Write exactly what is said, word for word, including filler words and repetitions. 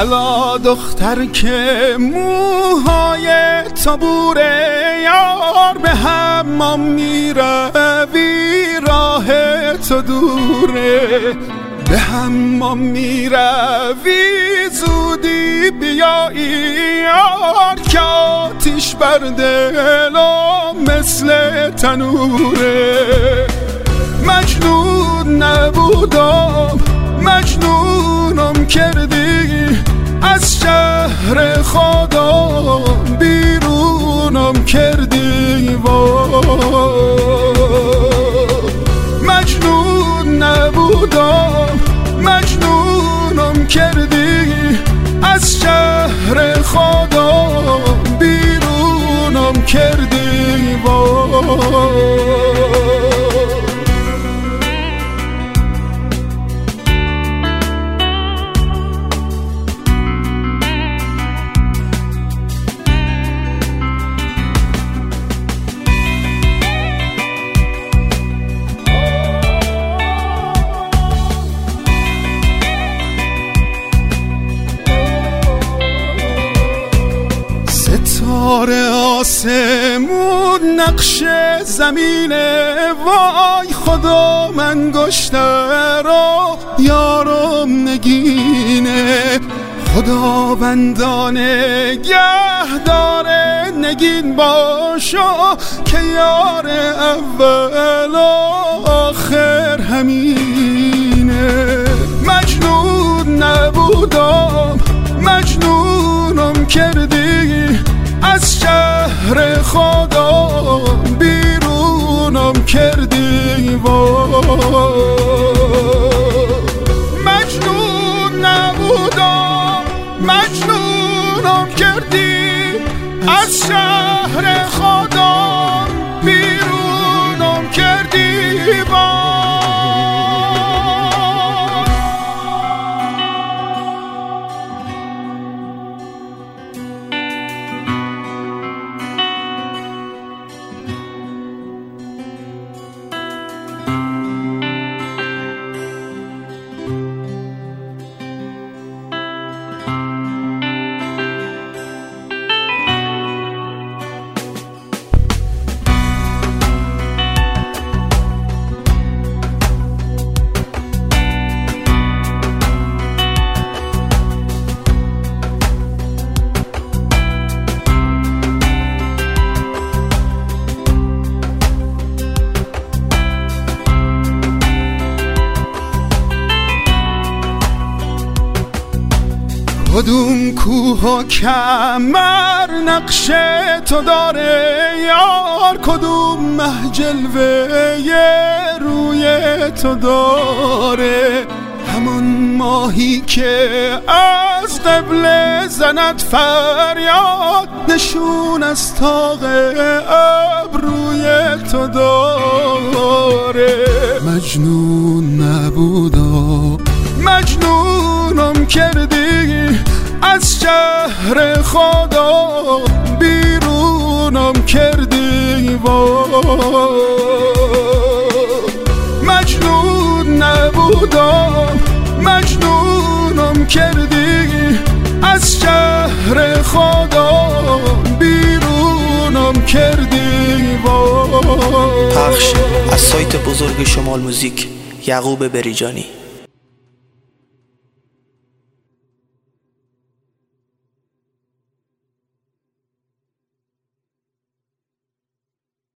الا دختر که موهای تابوره، یار به حمام میروی راه تو دوره، به حمام میروی زودی بیایی یار، که آتیش بر دلم مثل تنوره. مجنون نبودم مجنونم کردی، از شهر خدا بیرونم کردی. مجنون نبودم مجنونم کردی، از شهر خدا بیرونم کردی. ستاره آسمون نقش زمینه، وای خدا من گشته را یارم نگینه. خداوندانه گه داره نگین باشا، که یار اول آخر همینه. مجنون نبودم مجنونم کردی، از شهر خدا بیرونم کردی. مجنون نبودم مجنونم کردی، از شهر خدا بیرونم کردی. کدوم کوه و کمر نقش تو داره یار، کدوم مه جلوه روی تو داره. همون ماهی که از قبل زند فریاد، نشون از طاق ابروی تو داره. مجنون نبودم مجنونم کردی، از شهر خدا بیرونم کردی. مجنون نبودم مجنونم کردی، از شهر خدا بیرونم کردی. پخش از سایت بزرگ شمال موزیک، یعقوب بریجانی.